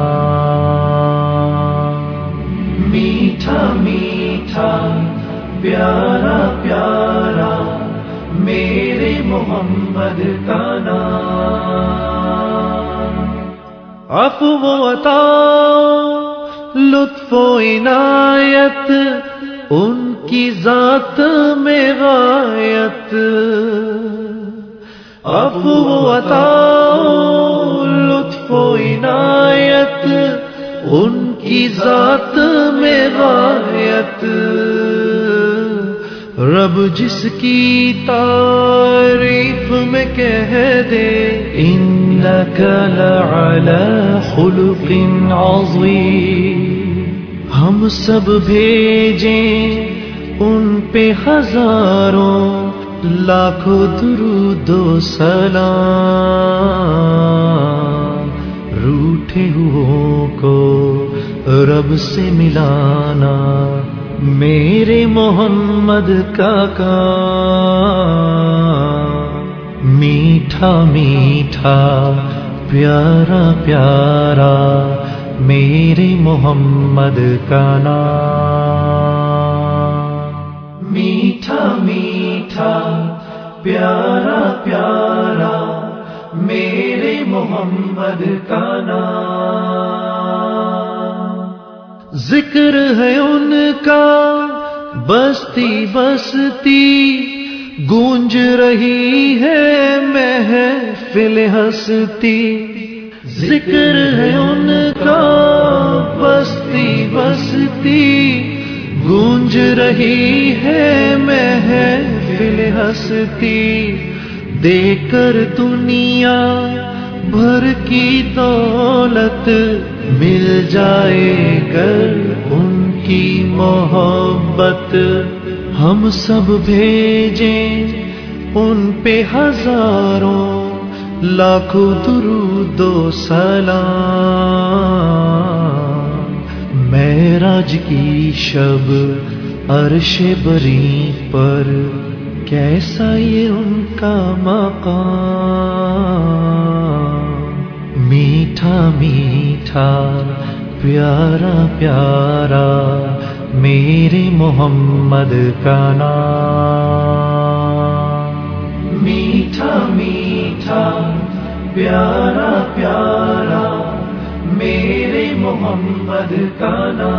نام. میٹھا میٹھا پیارا پیارا میرے محمد کا نام. عفو و عطا لطف و عنایت ان کی ذات میں غایت. عفو و عطا لطف و عنایت ان کی ذات میں غایت. رب جس کی تعریف میں کہہ دے انک لعلی خلق عظیم. ہم سب بھیجیں ان پہ ہزاروں لاکھوں درود و سلام. روٹھے ہوئوں کو رب سے ملانا میرے محمد کا کام. میٹھا میٹھا پیارا پیارا میرے محمد کا نام. میٹھا میٹھا मीठा प्यारा प्यारा मेरे मोहम्मद का नाम। जिक्र है उनका बस्ती बसती, गूंज रही है महफिल हंसती। जिक्र है उनका बस्ती बसती, गूंज रही है महफिल हंसती। देकर दुनिया भर की दौलत, मिल जाए गर उनकी मोहब्बत। हम सब भेजें उन पे हजारों लाखों दुरूदो सलाम। मेराज की शब अर्शे बरी पर, कैसा ये उनका मकाम। मीठा मीठा प्यारा प्यारा मेरे मोहम्मद का नाम। मीठा मीठा प्यारा प्यारा मेरे मोहम्मद का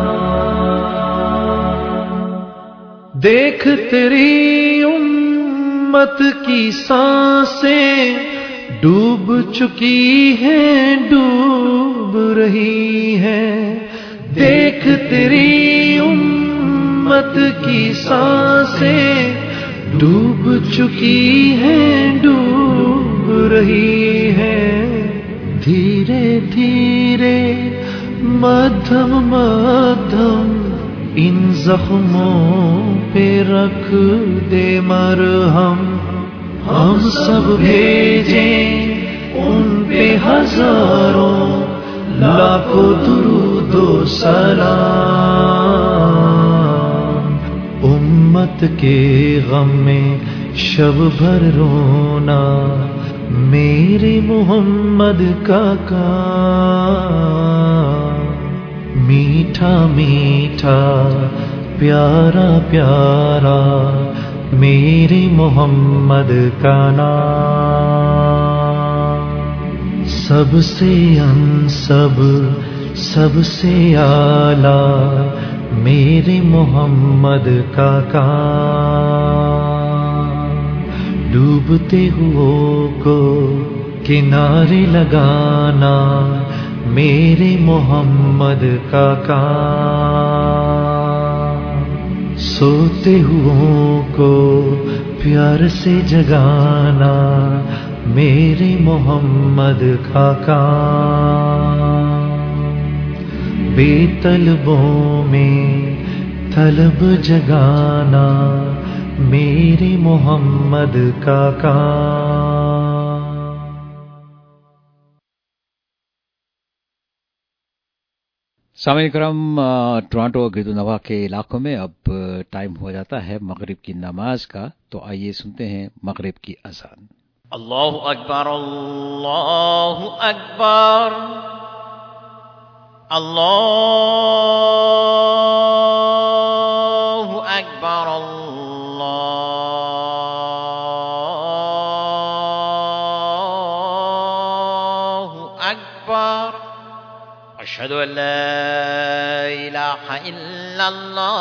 नाम। देख तेरी उम्मत की सांसें डूब चुकी हैं, डूब रही हैं। देख तेरी उम्मत की सांसें डूब चुकी हैं, डूब रही हैं। धीरे धीरे मध्यम मध्यम इन जख्मों पे रख दे मरहम। हम सब भेजें उन पे हजारों लाखों दुरूदो सलाम। उम्मत के गम में शब भर रोना मेरे मोहम्मद का काम। मीठा मीठा प्यारा प्यारा मेरे मोहम्मद का नाम। सबसे अनसब सबसे आला मेरे मोहम्मद का काम। डूबते हुओं को किनारे लगाना मेरे मोहम्मद का काम। सोते हुओं को प्यार से जगाना मेरे मोहम्मद का काम। बेतलबों में तलब जगाना मेरे मोहम्मद का काम। सामईन करम, टोरंटो और ग्रेटर नोवा के इलाकों में अब टाइम हो जाता है मगरिब की नमाज का। तो आइए सुनते हैं मगरिब की अज़ान। अल्लाहु अकबर अल्लाहु अकबर अल्लाहु अकबर अल्लाहु अकबर। अशहदु अल्ला इलाहा इल्लल्लाह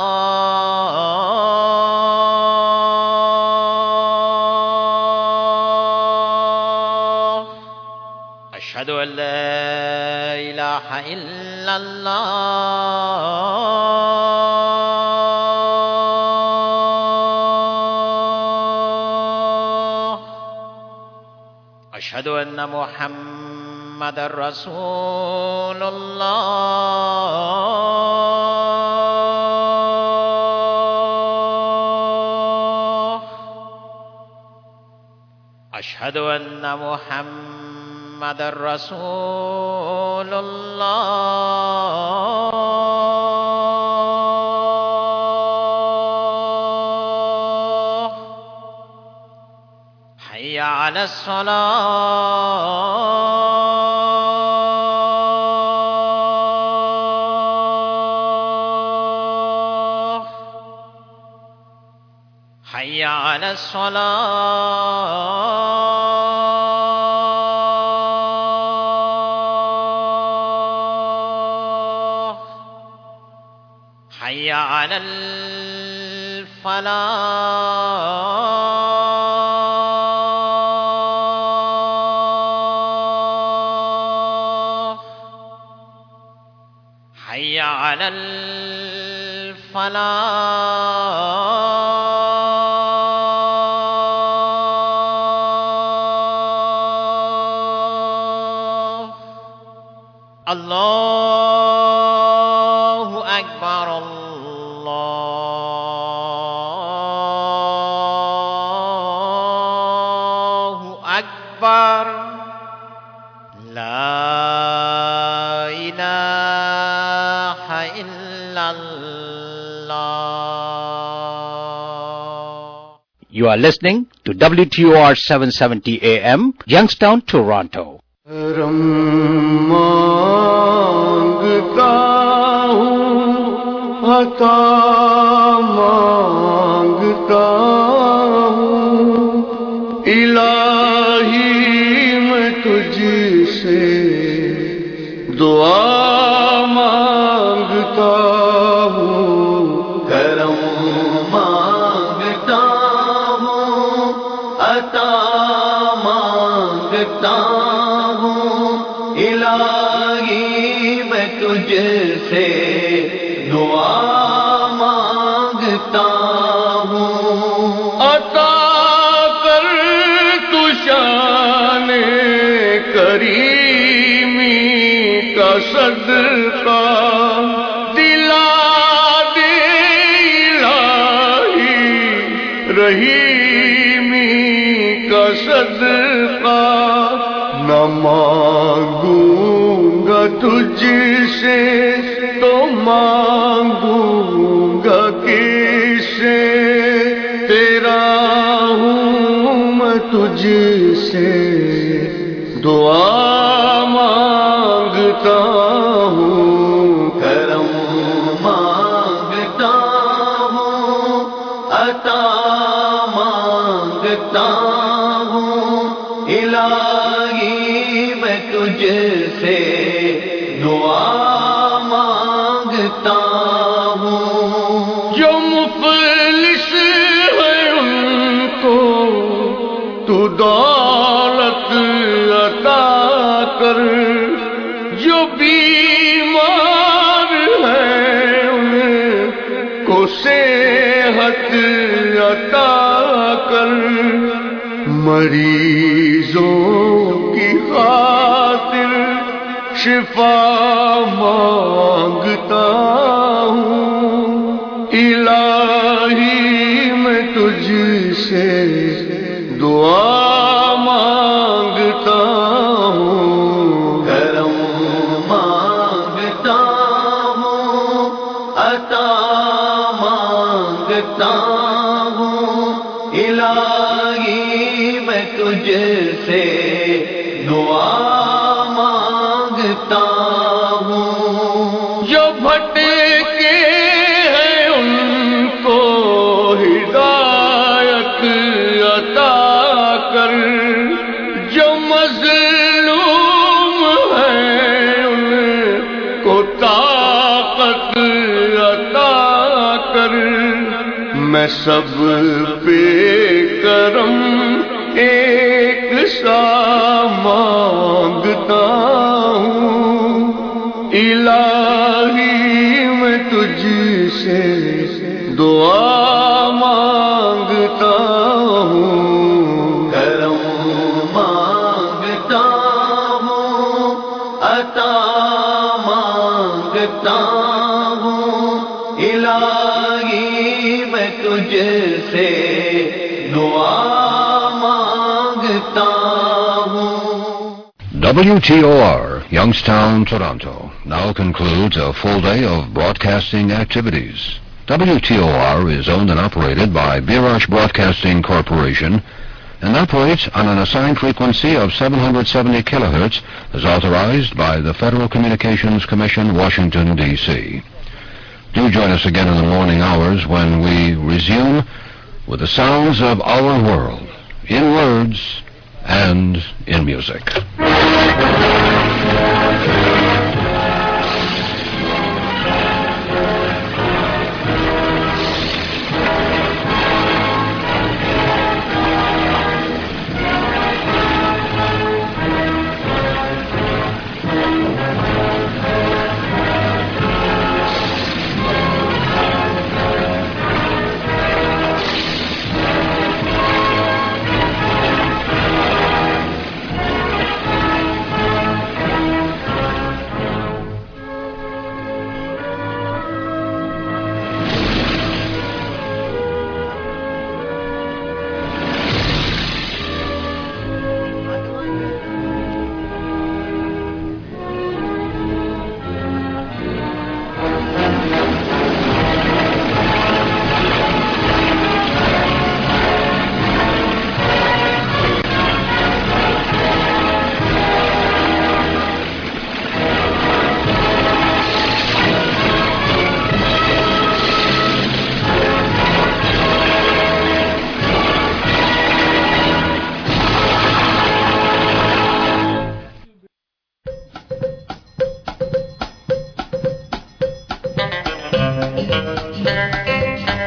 अशहदु अल्ला इलाहा इल्लल्लाह अशहदु अन्ना मुहम्मदर रसूलुल्लाह अशहदु अन्ना मुहम्मदर रसूलुल्लाह हय्या अलस सलाह हय्या على الصلاة حي على الفلاح حي على الفلاح الله أكبر الله أكبر لا إله إلا الله. You are listening to W T O R seven seventy A M, Youngstown, Toronto. مانگتا ہوں عطا مانگتا ہوں الہی میں تجھ سے دعا مانگتا ہوں کرم مانگتا ہوں عطا مانگتا الہی میں تجھ سے دعا مانگتا ہوں عطا کر تو شان کریمی کا صدقہ دلا دے الہی رحیمی کا صدقہ نہ مانگوں گا تجھ سے تو مانگوں گا کس سے تیرا ہوں میں تجھ سے دعا مانگتا ہوں کرم مانگتا ہوں عطا مانگتا ہوں الہی میں تجھ سے دعا مانگتا ہوں جو مفلس ہے ان کو تو دولت عطا کر جو بیمار ہے ان کو صحت عطا کر مریضوں کی خاطر شفا مانگتا ہوں الہی میں تجھ سے دعا مانگتا ہوں کرم مانگتا ہوں عطا مانگتا ہوں الہی میں تجھ سے دعا مانگتا ہوں جو بھٹکے ہیں ان کو ہدایت عطا کر جو مظلوم ہیں ان کو طاقت عطا کر میں سب پہ کرم ایک سا مانگتا ہوں الہی میں تجھ سے دعا مانگتا ہوں کرم مانگتا ہوں عطا مانگتا ہوں الہی میں تجھ سے دعا مانگتا ہوں. W T O R, Youngstown, Toronto, now concludes a full day of broadcasting activities. W T O R is owned and operated by Birash Broadcasting Corporation and operates on an assigned frequency of seven hundred seventy kilohertz as authorized by the Federal Communications Commission, Washington, D C. Do join us again in the morning hours when we resume with the sounds of our world, in words and in music. Thank you.